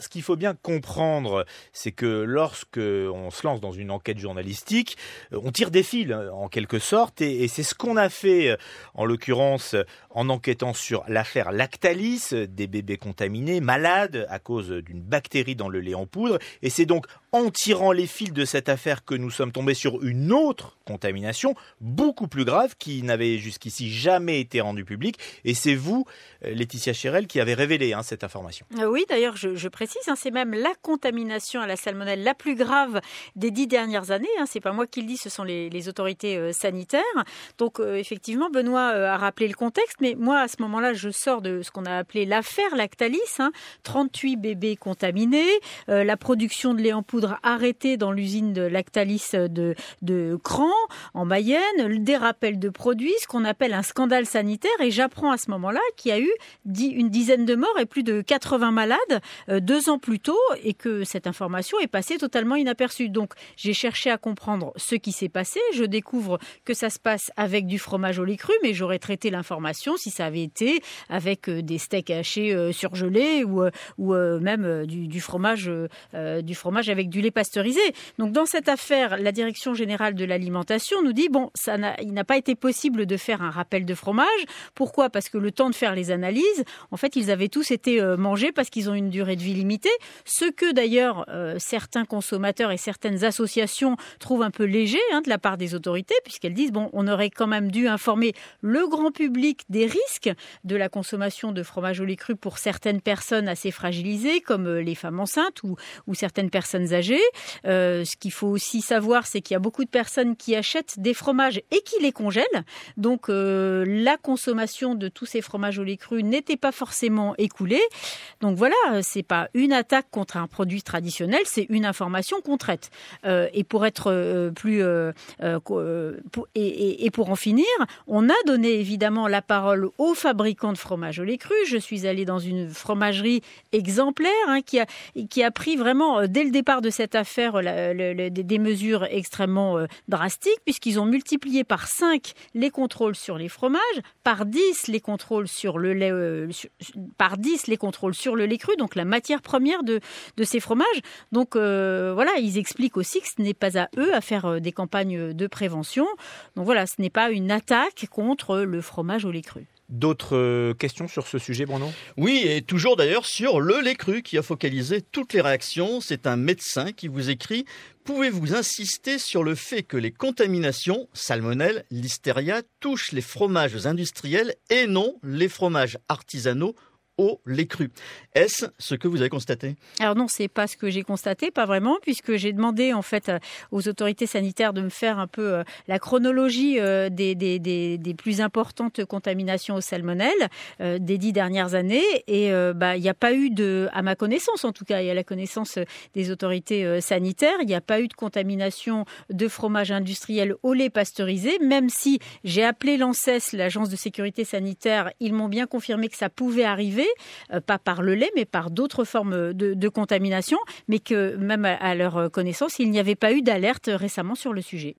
ce qu'il faut bien comprendre, c'est que lorsque on se lance dans une enquête journalistique, on tire des fils en quelque sorte, et c'est ce qu'on a fait en l'occurrence en enquêtant sur l'affaire Lactalis, des bébés contaminés, malades à cause d'une bactérie dans le lait en poudre. Et c'est donc en tirant les fils de cette affaire que nous sommes tombés sur une autre contamination, beaucoup plus grave, qui n'avait jusqu'ici jamais été rendue publique. Et c'est vous, Laetitia Chérel, qui avez révélé cette information. Oui, d'ailleurs, je précise, c'est même la contamination à la salmonelle la plus grave des 10 dernières années. C'est pas moi qui le dis, ce sont les autorités sanitaires. Donc, effectivement, Benoît a rappelé le contexte, mais moi, à ce moment-là, je sors de ce qu'on a appelé l'affaire Lactalis. 38 bébés contaminés, la production de lait en poudre arrêtée dans l'usine de Lactalis de Cran, en Mayenne, des rappels de produits, ce qu'on appelle un scandale sanitaire. Et j'apprends à ce moment-là qu'il y a eu une dizaine de morts et plus de 80 malades 2 ans plus tôt, et que cette information est passée totalement inaperçue. Donc, j'ai cherché à comprendre ce qui s'est passé. Je découvre que ça se passe avec du fromage au lait cru, mais j'aurais traité l'information si ça avait été avec des steaks hachés surgelés ou même du fromage avec du lait pasteurisé. Donc, dans cette affaire, la Direction générale de l'alimentation nous dit il n'a pas été possible de faire un rappel de fromage. Pourquoi ? Parce que le temps de faire les analyses, en fait, ils avaient tous été mangés parce qu'ils ont une durée de vie limitée. Ce que d'ailleurs certains consommateurs et certaines associations trouvent un peu léger de la part des autorités, puisqu'elles disent on aurait quand même dû informer le grand public des risques de la consommation de fromage au lait cru pour certaines personnes assez fragilisées, comme les femmes enceintes ou certaines personnes âgées. Ce qu'il faut aussi savoir, c'est qu'il y a beaucoup de personnes qui achètent des fromages et qui les congèlent. Donc la consommation de tous ces fromages au lait cru n'était pas forcément écoulée. Donc voilà, c'est pas une attaque contre un produit traditionnel, c'est une information qu'on traite. Et pour être pour en finir, on a donné évidemment la parole aux fabricants de fromage au lait cru. Je suis allée dans une fromagerie exemplaire qui a pris vraiment dès le départ de cette affaire des mesures extrêmement drastiques, puisqu'ils ont multiplié par 5 les contrôles sur les fromages, par 10 les contrôles sur le lait, par 10 les contrôles sur le lait cru, donc la matière première de ces fromages. Donc voilà, ils expliquent aussi que ce n'est pas à eux à faire des campagnes de prévention. Donc voilà, ce n'est pas une attaque contre le fromage au lait cru. D'autres questions sur ce sujet, Bruno ? Oui, et toujours d'ailleurs sur le lait cru qui a focalisé toutes les réactions. C'est un médecin qui vous écrit « Pouvez-vous insister sur le fait que les contaminations, salmonelle, listeria, touchent les fromages industriels et non les fromages artisanaux au lait cru ». Est-ce ce que vous avez constaté ? Alors non, c'est pas ce que j'ai constaté, pas vraiment, puisque j'ai demandé en fait aux autorités sanitaires de me faire un peu la chronologie des plus importantes contaminations aux salmonelles des 10 dernières années, et il n'y a pas eu à ma connaissance en tout cas, et à la connaissance des autorités sanitaires, il n'y a pas eu de contamination de fromage industriel au lait pasteurisé, même si j'ai appelé l'ANSES, l'agence de sécurité sanitaire, ils m'ont bien confirmé que ça pouvait arriver, pas par le lait, mais par d'autres formes de contamination, mais que même à leur connaissance, il n'y avait pas eu d'alerte récemment sur le sujet.